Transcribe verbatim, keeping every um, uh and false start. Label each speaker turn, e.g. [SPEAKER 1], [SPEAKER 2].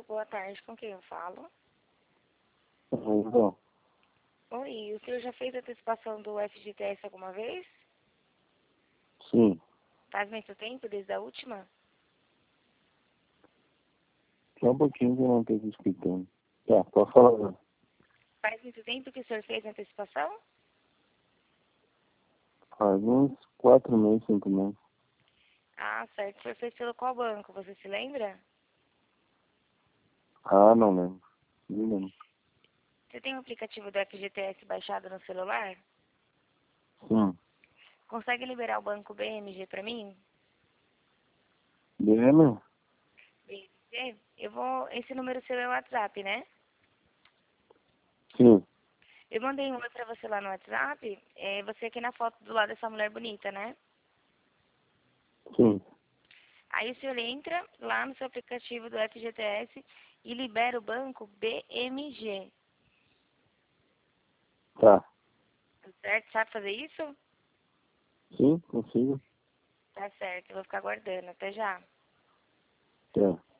[SPEAKER 1] boa tarde. Com quem eu falo?
[SPEAKER 2] Então,
[SPEAKER 1] Oi, o senhor já fez a antecipação do F G T S alguma vez?
[SPEAKER 2] sim.
[SPEAKER 1] Faz muito tempo, desde a última?
[SPEAKER 2] Só um pouquinho que eu não estou te escutando. Tá, pode falar agora.
[SPEAKER 1] Faz muito tempo que o senhor fez a antecipação?
[SPEAKER 2] Faz uns quatro meses, cinco meses.
[SPEAKER 1] Ah, certo. O senhor fez pelo qual banco? Você se lembra?
[SPEAKER 2] Ah, não lembro. Não lembro.
[SPEAKER 1] Você tem o aplicativo do F G T S baixado no celular?
[SPEAKER 2] Sim.
[SPEAKER 1] Consegue liberar o banco B M G para mim?
[SPEAKER 2] B M?
[SPEAKER 1] B M G? Eu vou... Esse número seu é o WhatsApp, né?
[SPEAKER 2] Sim.
[SPEAKER 1] Eu mandei um oi pra você lá no WhatsApp. É você aqui na foto do lado dessa mulher bonita, né?
[SPEAKER 2] Sim.
[SPEAKER 1] Aí o senhor entra lá no seu aplicativo do F G T S e libera o banco B M G.
[SPEAKER 2] Tá.
[SPEAKER 1] Tá certo? Sabe fazer isso?
[SPEAKER 2] Sim, consigo.
[SPEAKER 1] Tá certo. Eu vou ficar aguardando. Até já.
[SPEAKER 2] Tá.